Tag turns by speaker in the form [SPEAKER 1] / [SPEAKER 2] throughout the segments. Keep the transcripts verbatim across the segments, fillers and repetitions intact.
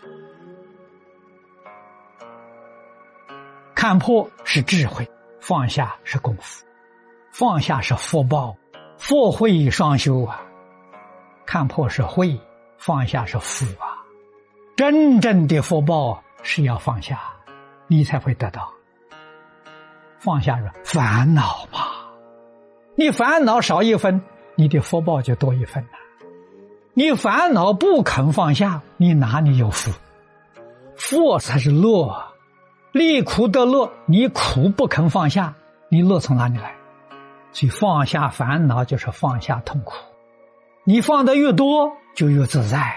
[SPEAKER 1] 看破是智慧，放下是功夫，放下是福报，福慧双修啊。看破是慧，放下是福啊。真正的福报是要放下，你才会得到。放下是烦恼嘛，你烦恼少一分，你的福报就多一分了。你烦恼不肯放下，你哪里有福？福才是乐，离苦得乐，你苦不肯放下，你乐从哪里来？所以放下烦恼就是放下痛苦，你放得越多就越自在。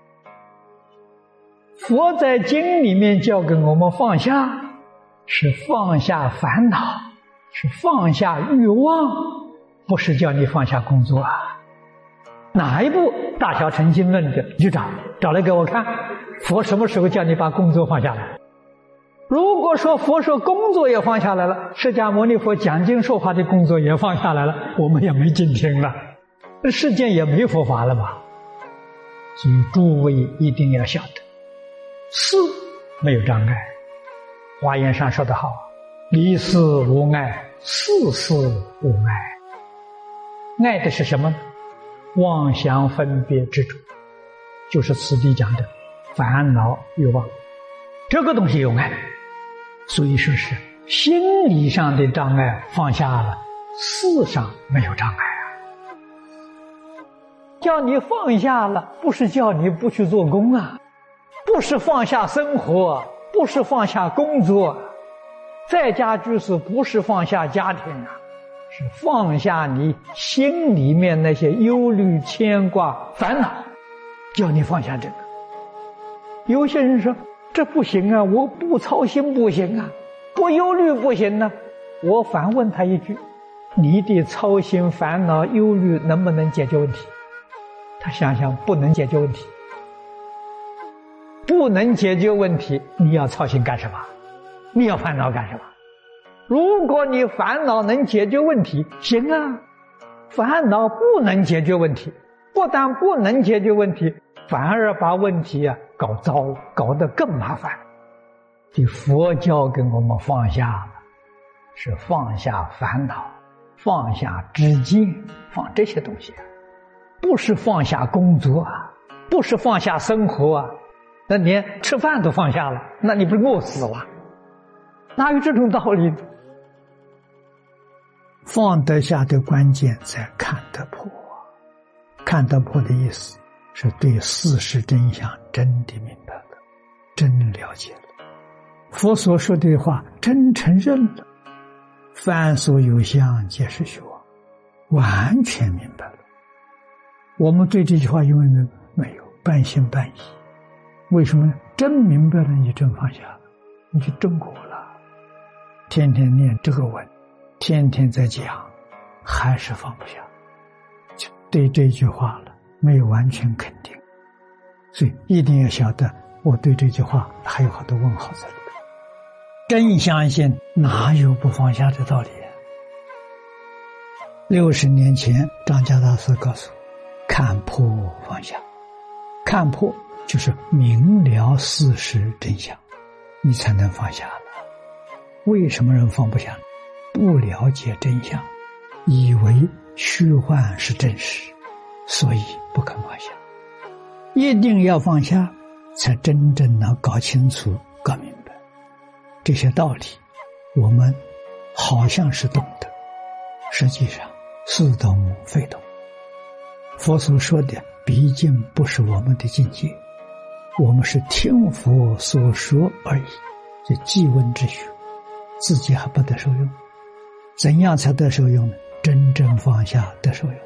[SPEAKER 1] 佛在经里面教给我们放下，是放下烦恼，是放下欲望，不是叫你放下工作啊。哪一部大小乘经论的你就找找来给我看，佛什么时候叫你把工作放下来？如果说佛说工作也放下来了，释迦牟尼佛讲经说法的工作也放下来了，我们也没进听了，世间也没佛法了吧？所以诸位一定要晓得，事没有障碍。华严上说得好，离事无碍，事事无碍。爱的是什么呢？妄想分别执着，就是此地讲的烦恼欲望，这个东西有爱，所以说是心理上的障碍放下了，事上没有障碍啊。叫你放下了，不是叫你不去做工啊，不是放下生活，不是放下工作，在家居士不是放下家庭啊，是放下你心里面那些忧虑、牵挂、烦恼，叫你放下这个。有些人说这不行啊，我不操心不行啊，不忧虑不行啊。我反问他一句，你的操心、烦恼、忧虑能不能解决问题？他想想，不能解决问题。不能解决问题，你要操心干什么？你要烦恼干什么？如果你烦恼能解决问题，行啊。烦恼不能解决问题，不但不能解决问题，反而把问题啊搞糟了，搞得更麻烦。这佛教给我们放下了，是放下烦恼，放下知见，放这些东西，不是放下工作啊，不是放下生活啊。那连吃饭都放下了，那你不是饿死了？哪有这种道理呢？放得下的关键在看得破。看得破的意思是对事实真相真的明白了，真了解了。佛所说的话真承认了，凡所有相皆是虚妄，完全明白了。我们对这句话因为没有半信半疑，为什么呢？真明白了，你真放下了，你就真果了。天天念这个文，天天在讲，还是放不下，就对这句话了没有完全肯定。所以一定要晓得，我对这句话还有好多问号在里面。真相信，哪有不放下的道理啊？六十年前张家大师告诉我，看破放下。看破就是明了事实真相，你才能放下了。为什么人放不下？不了解真相，以为虚幻是真实，所以不肯放下。一定要放下，才真正能搞清楚、搞明白这些道理。我们好像是懂得，实际上似懂非懂。佛所说的毕竟不是我们的境界，我们是听佛所说而已，这即闻之学，自己还不得受用。怎样才得受用呢？真正放下得受用。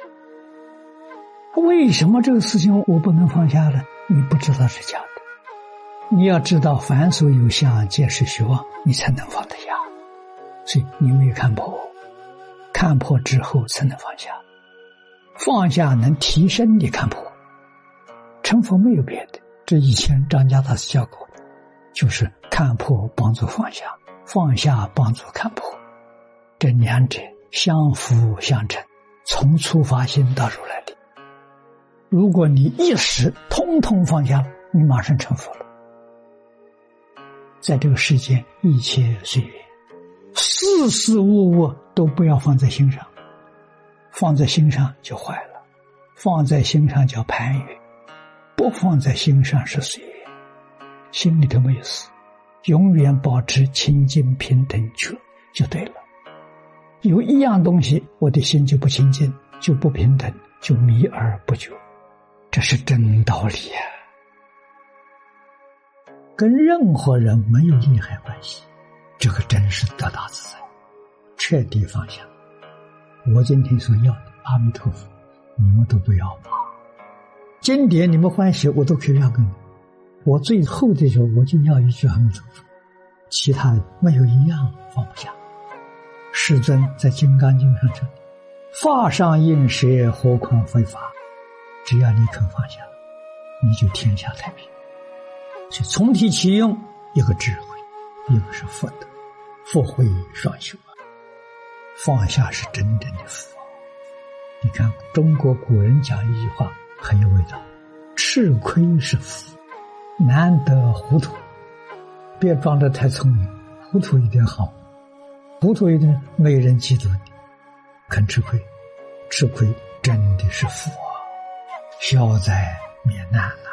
[SPEAKER 1] 为什么这个事情我不能放下呢？你不知道是假的。你要知道凡所有相皆是虚妄，你才能放得下。所以你没有看破，看破之后才能放下。放下能提升你看破。成佛没有别的，这以前张家大师教过的，就是看破帮助放下，放下帮助看破，这两者相辅相成，从初发心到如来的。如果你一时通通放下了， 你马上成佛了。在这个世间，一切随缘，事事物物都不要放在心上，放在心上就坏了，放在心上叫攀缘，不放在心上是随缘，心里头没有事，永远保持清净平等觉就对了。有一样东西我的心就不清净，就不平等，就迷而不觉，这是真道理啊，跟任何人没有利害关系，这个真是得大自在，彻底放下。我今天所要的阿弥陀佛，你们都不要吗？经典你们欢喜，我都可以让给你。我最后的时候，我就要一句阿弥陀佛，其他的没有一样放不下。世尊在《金刚经》上说：“法上应舍，何况非法？”只要你肯放下，你就天下太平。所以从体起用，一个智慧，一个是福德，福慧双修啊。放下是真正的福。你看中国古人讲一句话很有味道：吃亏是福，难得糊涂。别装得太聪明，糊涂一点好，糊涂一点没人嫉妒你。肯吃亏，吃亏真的是福啊，消灾免难啊。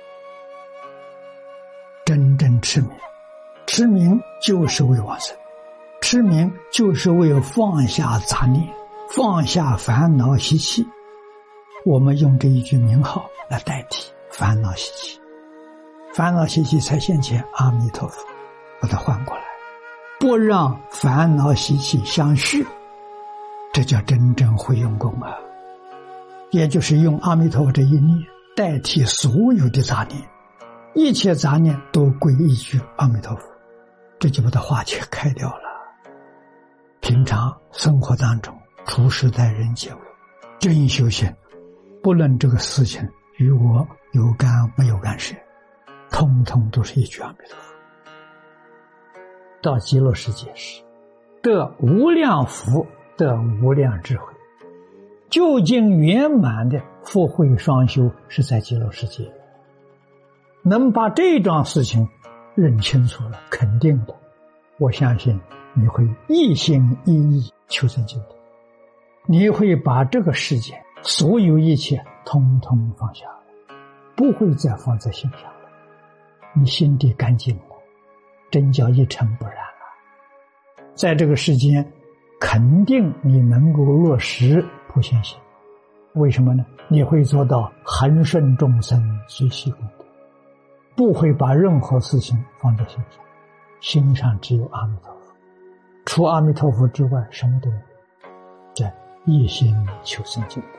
[SPEAKER 1] 真正持名，持名就是为往生，持名就是为放下杂念，放下烦恼习气。我们用这一句名号来代替烦恼习气，烦恼习气才现前，阿弥陀佛，把它换过来，不让烦恼习气相续，这叫真正会用功啊。也就是用阿弥陀佛这一念代替所有的杂念，一切杂念都归一句阿弥陀佛，这就把它化解开掉了。平常生活当中，处事待人接物，真修行，不论这个事情与我有干没有干涉，通通都是一句阿弥陀佛。到极乐世界时，得无量福，得无量智慧，究竟圆满的福慧双修是在极乐世界。能把这桩事情认清楚了，肯定的，我相信你会一心一意求生净土，你会把这个世界所有一切通通放下了，不会再放在心上了，你心地干净了，真叫一尘不染了。在这个世间，肯定你能够落实普贤行。为什么呢？你会做到恒顺众生，随喜功德，不会把任何事情放在心上，心上只有阿弥陀佛，除阿弥陀佛之外什么都没有，这一心求生净土。